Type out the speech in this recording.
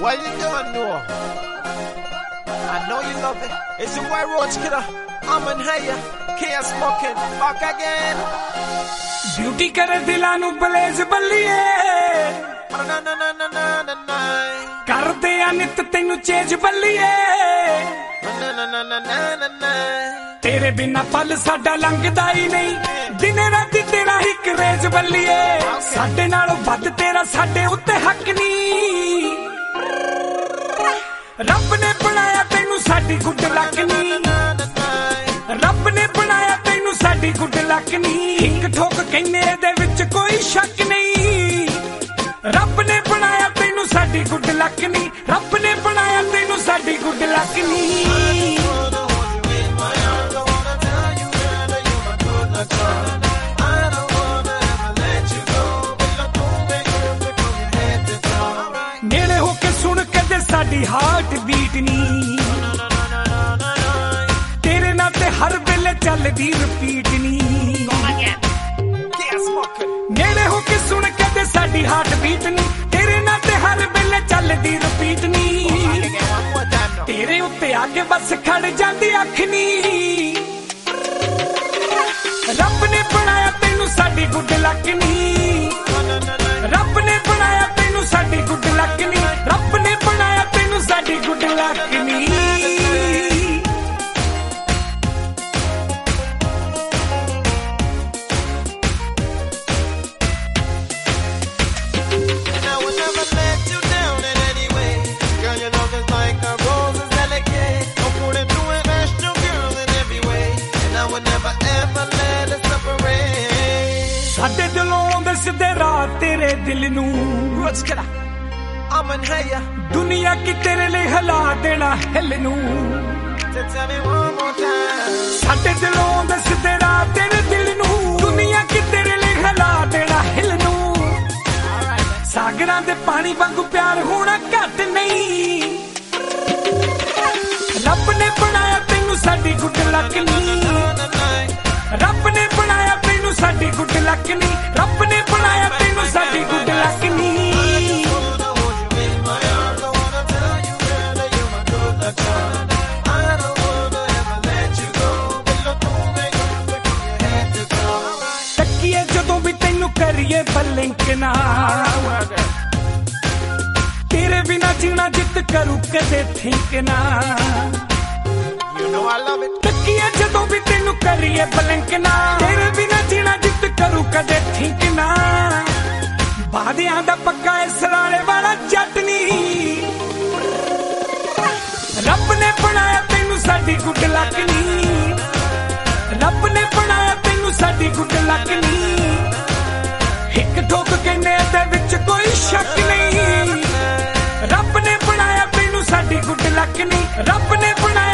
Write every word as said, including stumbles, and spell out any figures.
What you doing, Noah? I know you love it. It's your boy Roach Killer. I'm in here. Can't smoking. Back again. Beauty करे दिलां नू बलेज बल्लीए करदे आ नित तैनू chase बल्लीए तेरे बिना पल साडा लंघदा ही नहीं दिने राती तेरा ही क्रेज बल्लीए साडे नालों वध तेरा साडे उत्ते हक नहीं रब ने बनाया तैनू साडी गुड लक नहीं रब ने बनाया तैनू साडी गुड लक नहीं एक ठोक कहने दे विच कोई शक नहीं रब ने बनाया तैनू साडी गुड लक नहीं रब ने बनाया तैनू साडी गुड लक नहीं नेड़े होके सुन कदे साडी हार्ट बीट नहीं तेरे नाल ते हर वेले चलदी रिपीट नहीं नेड़े होके सुन कदे साडी हार्ट बीट नहीं तेरे नाल ते हर वेले चलदी रिपीट नहीं तेरे उत्ते आके बस खड़ जांदी अख नहीं रब ने बनाया तैनू साडी गुड लक नहीं रब ने बनाया तैनू साडी गुड लक नहीं रब ने बनाया तैनू साडी गुड लक नहीं साडे दिलों दसदे रात तेरे दिल नू I'm in here. दुनिया की तेरे लिए हिला देना हिल नू Tell me one more time. साडे दिलों दसदे रात तेरे दिल नू दुनिया की तेरे लिए हिला देना हिल नू सागरां दे पानी वांगू प्यार होना घट नहीं रब ने बनाया तैनू साडी गुड लक नहीं रब ने बनाया तैनू साडी गुड लक नहीं रब ने बनाया तैनू साडी गुड लक नहीं तकिए जदों भी तैनू करिए बलिंक ना तेरे बिना जीना जित करू कदे थिंक ना You know I love it. तकिए जदों भी तैनू करिए बलिंक ना तेरे बिना जीना जित करू कदे थिंक ना बादियां दा पक्का इसराले वाला जट नहीं रब ने बनाया तैनू साडी गुड लक नहीं रब ने बनाया तैनू साडी गुड लक नहीं एक ठोक कहने दे विच कोई शक नहीं रब ने बनाया तैनू साडी गुड लक नहीं रब ने बनाया